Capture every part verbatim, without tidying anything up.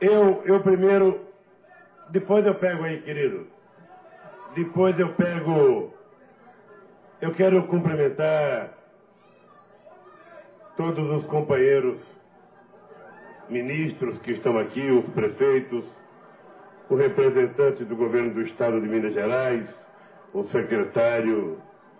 Eu, eu primeiro, depois eu pego aí, querido. Depois eu pego, eu quero cumprimentar todos os companheiros ministros que estão aqui, os prefeitos, o representante do governo do estado de Minas Gerais, o secretário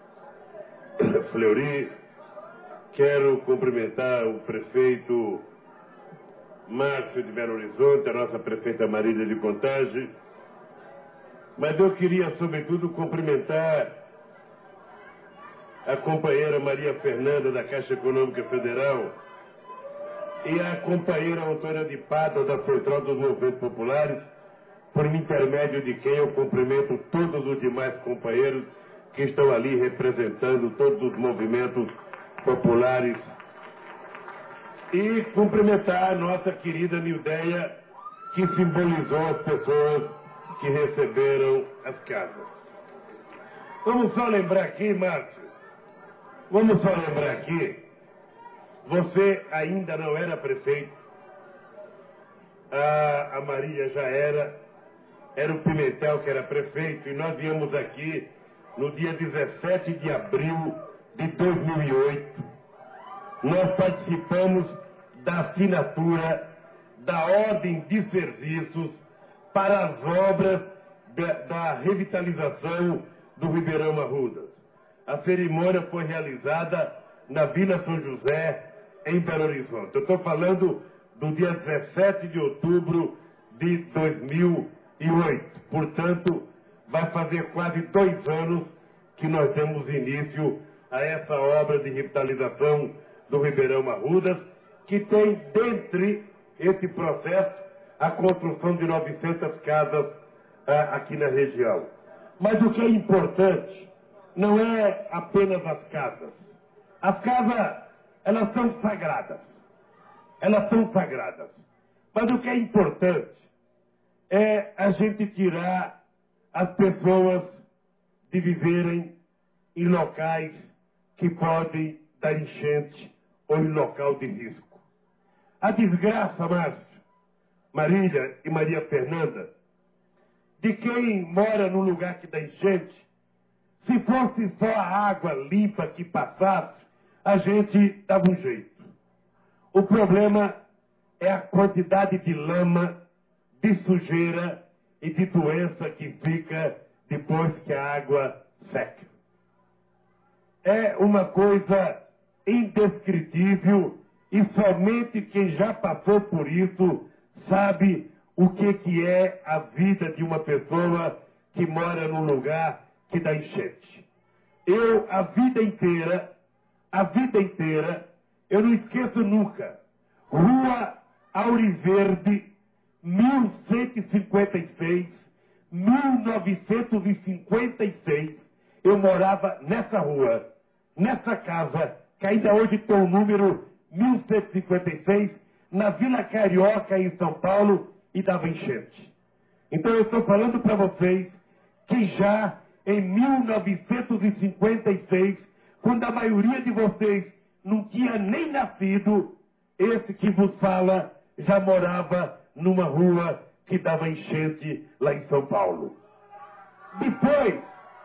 Fleury. Quero cumprimentar o prefeito Márcio de Belo Horizonte, a nossa prefeita Marília de Contagem, mas eu queria, sobretudo, cumprimentar a companheira Maria Fernanda, da Caixa Econômica Federal, e a companheira Antônia de Pádua, da Central dos Movimentos Populares, por intermédio de quem eu cumprimento todos os demais companheiros que estão ali representando todos os movimentos populares. E cumprimentar a nossa querida Nildeia, que simbolizou as pessoas que receberam as casas. Vamos só lembrar aqui, Márcio, vamos só lembrar aqui, você ainda não era prefeito, a, a Maria já era, era o Pimentel que era prefeito, e nós viemos aqui no dia dezessete de abril de dois mil e oito, nós participamos da assinatura da ordem de serviços para as obras da, da revitalização do Ribeirão Arrudas. A cerimônia foi realizada na Vila São José, em Belo Horizonte. Eu estou falando do dia dezessete de outubro de dois mil e oito. Portanto, vai fazer quase dois anos que nós demos início a essa obra de revitalização do Ribeirão Arrudas, que tem, dentre esse processo, a construção de novecentas casas ah, aqui na região. Mas o que é importante não é apenas as casas. As casas, elas são sagradas. Elas são sagradas. Mas o que é importante é a gente tirar as pessoas de viverem em locais que podem dar enchente ou em local de risco. A desgraça, Márcio, Marília e Maria Fernanda, de quem mora no lugar que dá enchente, se fosse só a água limpa que passasse, a gente dava um jeito. O problema é a quantidade de lama, de sujeira e de doença que fica depois que a água seca. É uma coisa indescritível e somente quem já passou por isso sabe o que, que é a vida de uma pessoa que mora num lugar que dá enchente. Eu, a vida inteira, a vida inteira, eu não esqueço nunca, Rua Auriverde, mil cento e cinquenta e seis, mil novecentos e cinquenta e seis, eu morava nessa rua, nessa casa, que ainda hoje tem o número mil cento e cinquenta e seis, na Vila Carioca, em São Paulo, e dava enchente. Então eu estou falando para vocês que já em mil novecentos e cinquenta e seis, quando a maioria de vocês não tinha nem nascido, esse que vos fala já morava numa rua que dava enchente lá em São Paulo. Depois,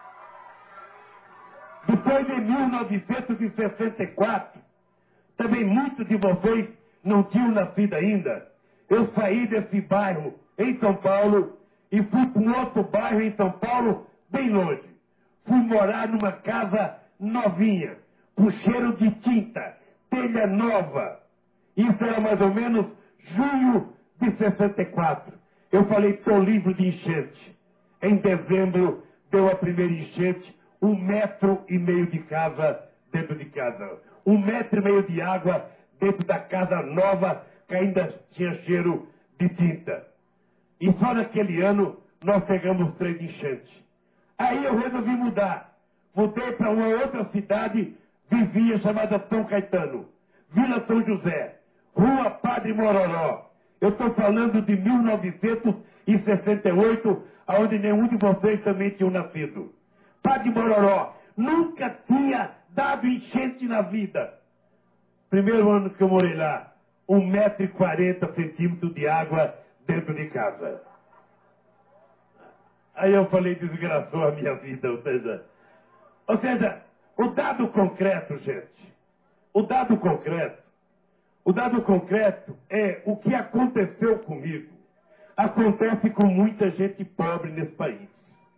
depois em mil novecentos e sessenta e quatro, também muitos de vocês não tinham nascido ainda, eu saí desse bairro em São Paulo e fui para um outro bairro em São Paulo, bem longe. Fui morar numa casa novinha, com cheiro de tinta, telha nova. Isso era mais ou menos junho de sessenta e quatro. Eu falei, estou livre de enchente. Em dezembro deu a primeira enchente, um metro e meio de casa dentro de casa. Um metro e meio de água dentro da casa nova, que ainda tinha cheiro de tinta. E só naquele ano nós pegamos três enchentes. Aí eu resolvi mudar. Mudei para uma outra cidade, vivia, chamada São Caetano. Vila São José, Rua Padre Mororó. Eu estou falando de mil novecentos e sessenta e oito, onde nenhum de vocês também tinha nascido. Padre Mororó nunca tinha dado enchente na vida. Primeiro ano que eu morei lá, um metro e quarenta centímetros de água dentro de casa. Aí eu falei, desgraçou a minha vida, ou seja, ou seja, o dado concreto, gente, o dado concreto, o dado concreto é o que aconteceu comigo. Acontece com muita gente pobre nesse país.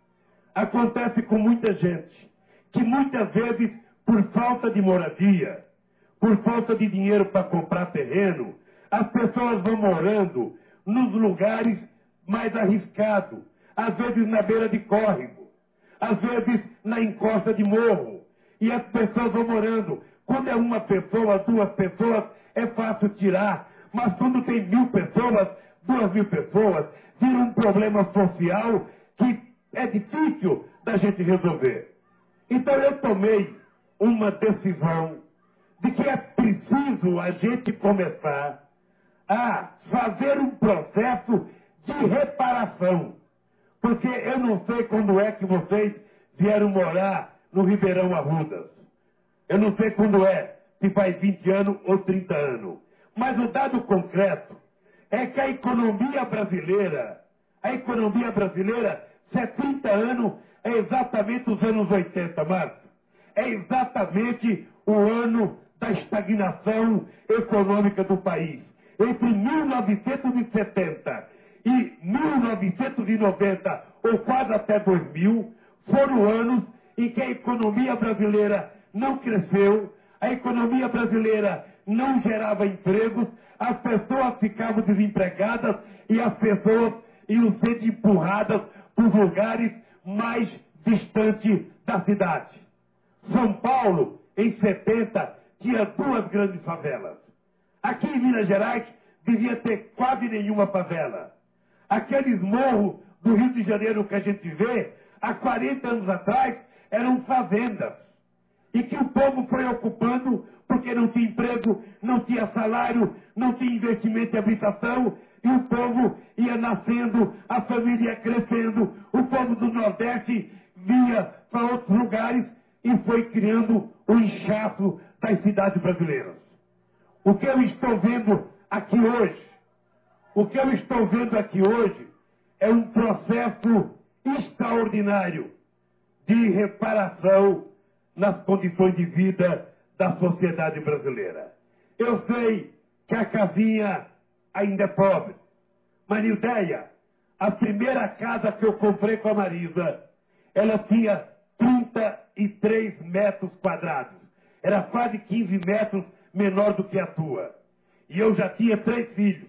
Acontece com muita gente que muitas vezes, por falta de moradia, por falta de dinheiro para comprar terreno, as pessoas vão morando nos lugares mais arriscados, às vezes na beira de córrego, às vezes na encosta de morro, e as pessoas vão morando. Quando é uma pessoa, duas pessoas, é fácil tirar, mas quando tem mil pessoas, duas mil pessoas, vira um problema social que é difícil da gente resolver. Então eu tomei uma decisão de que é preciso a gente começar a fazer um processo de reparação. Porque eu não sei quando é que vocês vieram morar no Ribeirão Arrudas. Eu não sei quando é, se faz vinte anos ou trinta anos. Mas o dado concreto é que a economia brasileira, a economia brasileira, se é trinta anos, é exatamente os anos oitenta, Márcio. É exatamente o ano da estagnação econômica do país. Entre mil novecentos e setenta e mil novecentos e noventa, ou quase até dois mil, foram anos em que a economia brasileira não cresceu, a economia brasileira não gerava empregos, as pessoas ficavam desempregadas e as pessoas iam sendo empurradas para os lugares mais distantes da cidade. São Paulo, em setenta, tinha duas grandes favelas. Aqui em Minas Gerais, devia ter quase nenhuma favela. Aqueles morros do Rio de Janeiro que a gente vê, há quarenta anos atrás, eram fazendas. E que o povo foi ocupando porque não tinha emprego, não tinha salário, não tinha investimento em habitação, e o povo ia nascendo, a família ia crescendo, o povo do Nordeste vinha para outros lugares e foi criando o inchaço das cidades brasileiras. O que eu estou vendo aqui hoje, o que eu estou vendo aqui hoje é um processo extraordinário de reparação nas condições de vida da sociedade brasileira. Eu sei que a casinha ainda é pobre, mas, Nildeia, a primeira casa que eu comprei com a Marisa, ela tinha trinta e três metros quadrados. Era quase quinze metros menor do que a tua. E eu já tinha três filhos.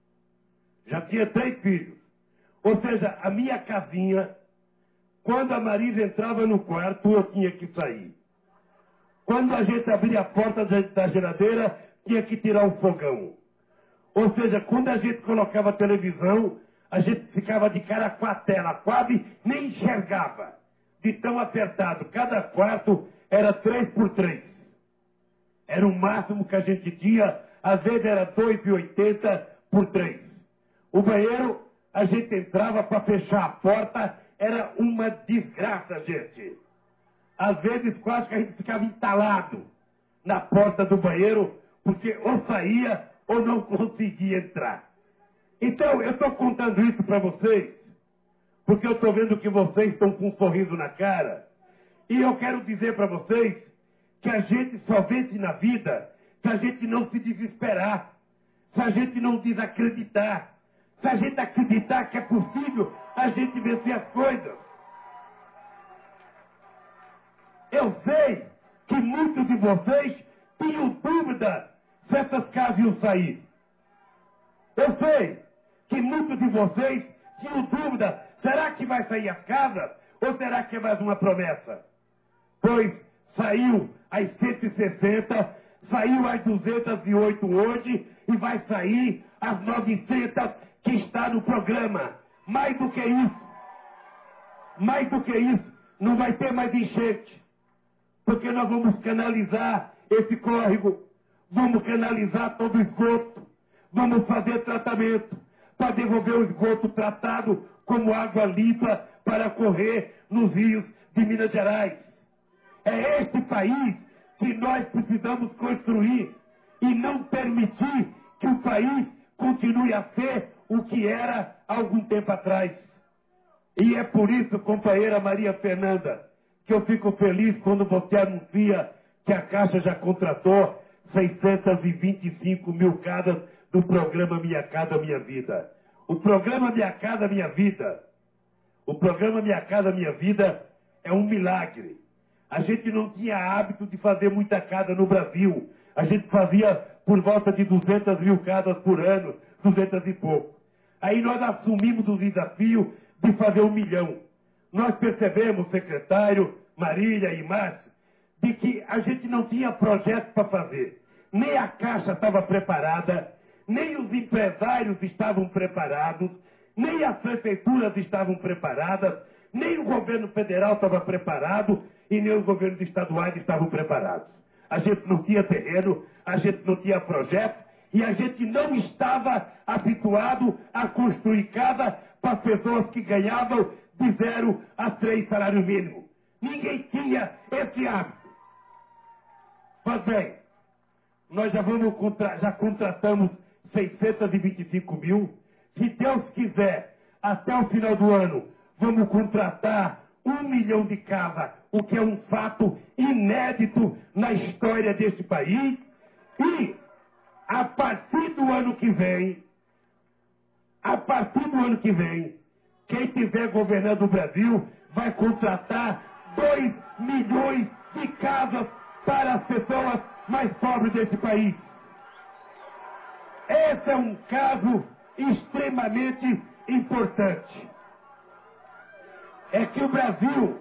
Já tinha três filhos. Ou seja, a minha casinha, quando a Marisa entrava no quarto, eu tinha que sair. Quando a gente abria a porta da geladeira, tinha que tirar um fogão. Ou seja, quando a gente colocava a televisão, a gente ficava de cara com a tela, quase nem enxergava, de tão apertado. Cada quarto era três por três. Era o máximo que a gente tinha, às vezes era dois e oitenta por três. O banheiro, a gente entrava para fechar a porta, era uma desgraça, gente. Às vezes quase que a gente ficava entalado na porta do banheiro, porque ou saía ou não conseguia entrar. Então, eu estou contando isso para vocês, porque eu estou vendo que vocês estão com um sorriso na cara, e eu quero dizer para vocês que a gente só vence na vida se a gente não se desesperar, se a gente não desacreditar, se a gente acreditar que é possível a gente vencer as coisas. Eu sei que muitos de vocês tinham dúvida se essas casas iam sair. Eu sei que muitos de vocês tinham dúvida, será que vai sair as casas ou será que é mais uma promessa? Pois saiu às cento e sessenta, saiu às duzentos e oito hoje e vai sair às novecentas que está no programa. Mais do que isso, mais do que isso, não vai ter mais enchente. Porque nós vamos canalizar esse córrego, vamos canalizar todo o esgoto, vamos fazer tratamento para devolver o esgoto tratado como água limpa para correr nos rios de Minas Gerais. É este país que nós precisamos construir e não permitir que o país continue a ser o que era há algum tempo atrás. E é por isso, companheira Maria Fernanda, que eu fico feliz quando você anuncia que a Caixa já contratou seiscentas e vinte e cinco mil casas do programa Minha Casa Minha Vida. O programa Minha Casa Minha Vida, o programa Minha Casa Minha Vida é um milagre. A gente não tinha hábito de fazer muita casa no Brasil. A gente fazia por volta de duzentas mil casas por ano, duzentas e pouco. Aí nós assumimos o desafio de fazer um milhão. Nós percebemos, secretário, Marília e Márcio, de que a gente não tinha projeto para fazer. Nem a Caixa estava preparada, nem os empresários estavam preparados, nem as prefeituras estavam preparadas, nem o governo federal estava preparado e nem os governos estaduais estavam preparados. A gente não tinha terreno, a gente não tinha projeto e a gente não estava habituado a construir casa para pessoas que ganhavam de zero a três salários mínimos. Ninguém tinha esse hábito. Mas bem, nós já, vamos contra... já contratamos seiscentas e vinte e cinco mil. Se Deus quiser, até o final do ano, vamos contratar um milhão de casas, o que é um fato inédito na história deste país. E, a partir do ano que vem, a partir do ano que vem, quem estiver governando o Brasil vai contratar dois milhões de casas para as pessoas mais pobres desse país. Esse é um caso extremamente importante. É que o Brasil,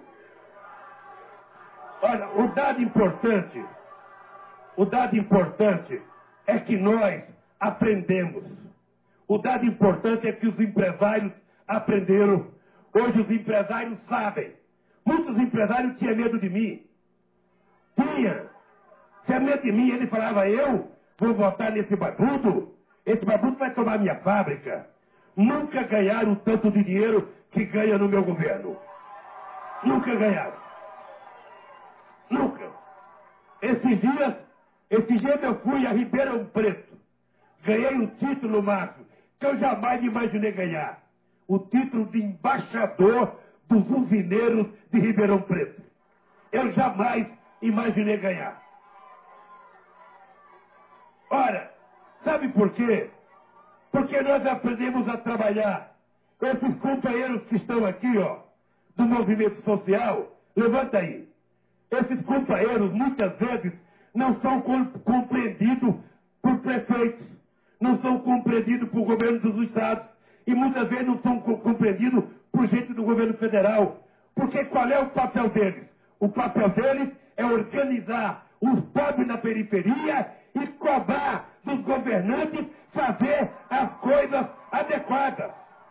olha, o dado importante, o dado importante é que nós aprendemos. O dado importante é que os empresários aprenderam. Hoje os empresários sabem. Muitos empresários tinham medo de mim. Tinha. Tinha medo de mim. Ele falava, eu vou votar nesse barbudo. Esse barbudo vai tomar minha fábrica. Nunca ganharam tanto de dinheiro que ganha no meu governo. Nunca ganharam. Nunca. Esses dias, esses dias eu fui a Ribeirão Preto. Ganhei um título, Márcio, que eu jamais imaginei ganhar. O título de embaixador dos usineiros de Ribeirão Preto. Eu jamais imaginei ganhar. Ora, sabe por quê? Porque nós aprendemos a trabalhar. Esses companheiros que estão aqui, ó, do movimento social, levanta aí. Esses companheiros, muitas vezes, não são compreendidos por prefeitos, não são compreendidos por governo dos estados, e muitas vezes não são compreendidos por gente do governo federal. Porque qual é o papel deles? O papel deles é organizar os pobres na periferia e cobrar dos governantes fazer as coisas adequadas.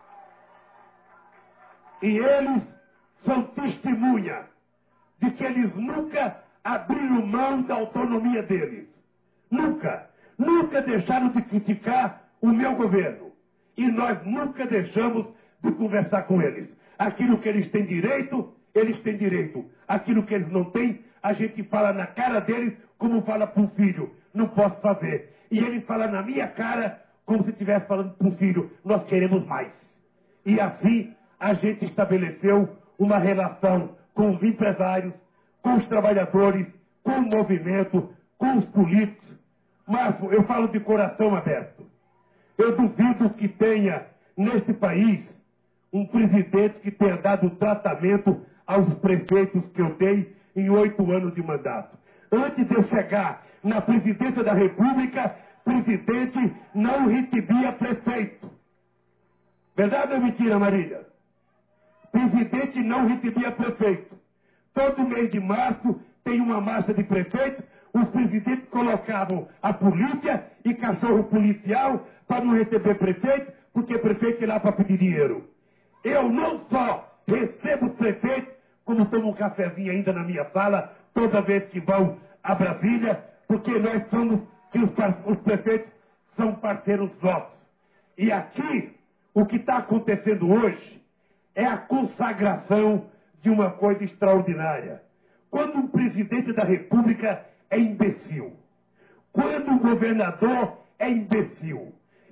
E eles são testemunha de que eles nunca abriram mão da autonomia deles. Nunca. Nunca deixaram de criticar o meu governo. E nós nunca deixamos de conversar com eles. Aquilo que eles têm direito, eles têm direito. Aquilo que eles não têm, a gente fala na cara deles como fala para um filho. Não posso fazer. E ele fala na minha cara como se estivesse falando para um filho. Nós queremos mais. E assim a gente estabeleceu uma relação com os empresários, com os trabalhadores, com o movimento, com os políticos. Márcio, eu falo de coração aberto. Eu duvido que tenha, neste país, um presidente que tenha dado tratamento aos prefeitos que eu dei em oito anos de mandato. Antes de eu chegar na presidência da República, presidente não recebia prefeito. Verdade ou mentira, Marília? Presidente não recebia prefeito. Todo mês de março tem uma marcha de prefeito. Os presidentes colocavam a polícia e cachorro policial para não receber prefeito, porque prefeito ia lá para pedir dinheiro. Eu não só recebo os prefeitos, como tomo um cafezinho ainda na minha sala, toda vez que vão a Brasília, porque nós somos, que os, os prefeitos são parceiros nossos. E aqui, o que está acontecendo hoje é a consagração de uma coisa extraordinária. Quando um presidente da República é imbecil, quando um governador é imbecil,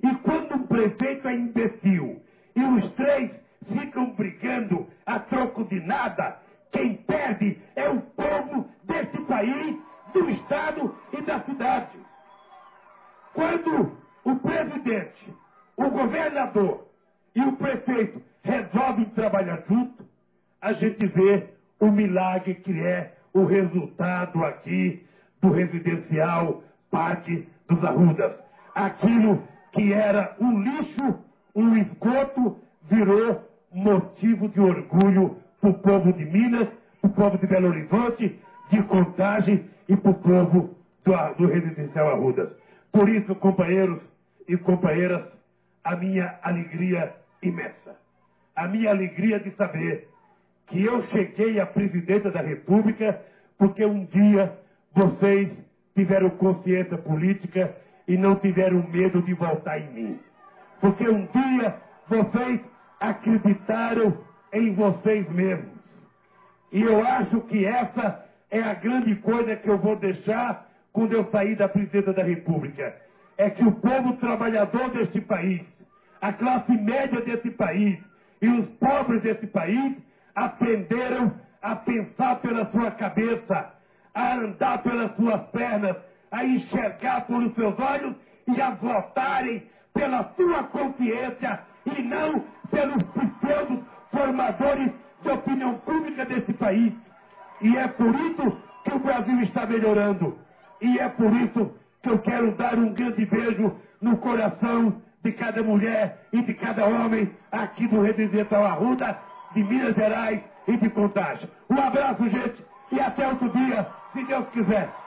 E quando um prefeito é imbecil e os três ficam brigando a troco de nada, quem perde é o povo desse país, do estado e da cidade. Quando o presidente, o governador e o prefeito resolvem trabalhar junto, a gente vê o milagre que é o resultado aqui do residencial Parque dos Arrudas. Aquilo que era um lixo, um esgoto, virou motivo de orgulho para o povo de Minas, para o povo de Belo Horizonte, de Contagem e para o povo do, do residencial Arrudas. Por isso, companheiros e companheiras, a minha alegria imensa. A minha alegria de saber que eu cheguei à presidência da República porque um dia vocês tiveram consciência política e não tiveram medo de votar em mim. Porque um dia vocês acreditaram em vocês mesmos. E eu acho que essa é a grande coisa que eu vou deixar quando eu sair da presidência da República. É que o povo trabalhador deste país, a classe média desse país e os pobres desse país aprenderam a pensar pela sua cabeça, a andar pelas suas pernas, a enxergar pelos seus olhos e a votarem pela sua consciência e não pelos pseudos formadores de opinião pública desse país. E é por isso que o Brasil está melhorando. E é por isso que eu quero dar um grande beijo no coração de cada mulher e de cada homem aqui do Residencial Arruda, de Minas Gerais e de Contagem. Um abraço, gente, e até outro dia, se Deus quiser.